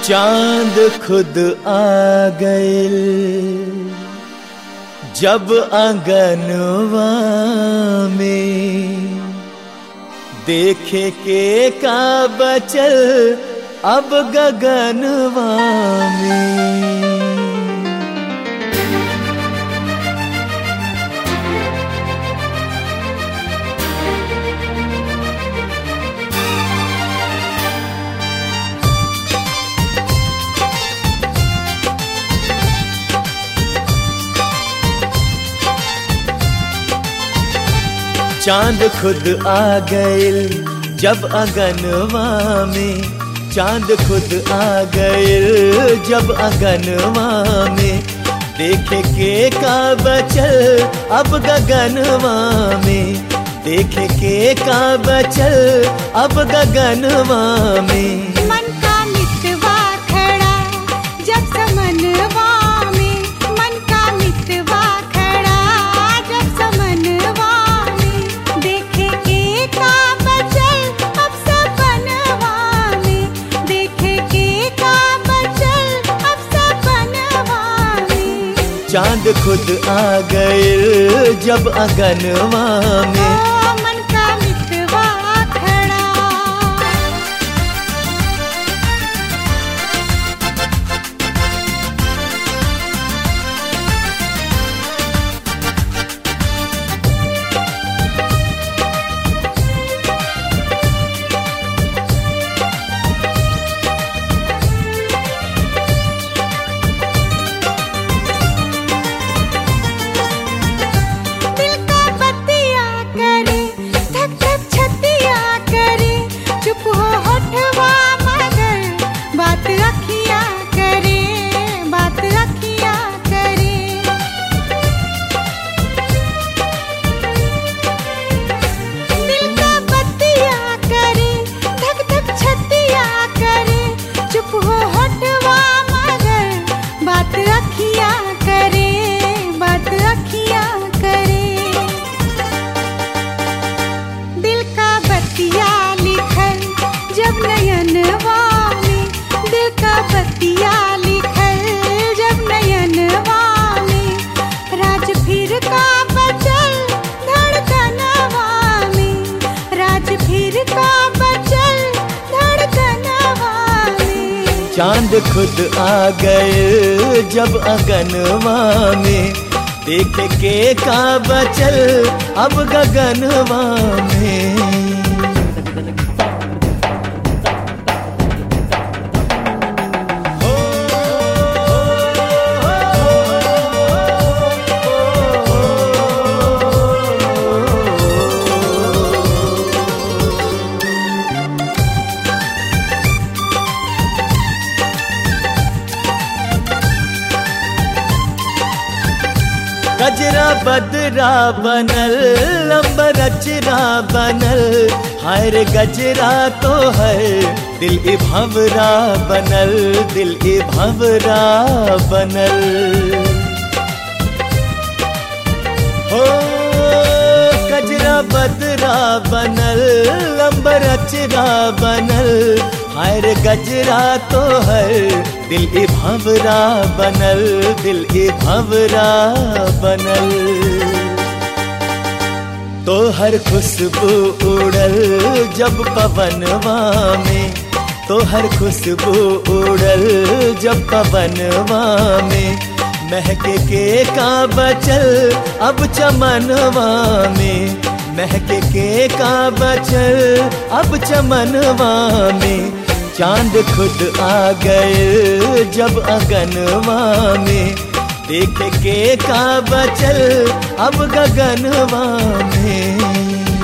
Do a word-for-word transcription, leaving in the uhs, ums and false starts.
चांद खुद आ गइल जब आंगनवा में, देखे के का बचल अब गगनवा में। चांद खुद आ गइल जब आंगनवा में, चांद खुद आ गइल जब आंगनवा में, देखे के का बचल अब गगनवा में, देखे के का बचल अब गगनवा में। मन का मितवा खड़ा जब समनवा में, मन का मितवा खड़ा जब समनवा में, देखे के का बचल अब सपनवा में, देखे के का बचल अब सपनवा में। चांद खुद आ गइल जब आंगनवा में, मन का मितवा खड़ा। चांद खुद आ गए जब आंगनवा में, देखे के का बचल अब गगनवा में। गजरा बदरा बनल लंबर अचरा बनल, हाय रे गजरा तो है दिल ए भंवरा बनल, दिल ए भंवरा बनल। हो गजरा बदरा बनल लंबर अचरा बनल, हाय रे गजरा तो है दिल ए भंवरा बनल, दिल ए भंवरा बनल। तो हर खुशबू उड़ल जब पवनवा में, तो हर खुशबू उड़ल जब पवनवा में, महके के का बचल अब चमनवा में, महके के का बचल अब चमनवा में। चांद खुद आ गए जब आंगनवा में, देखे के का बचल अब गगनवा में।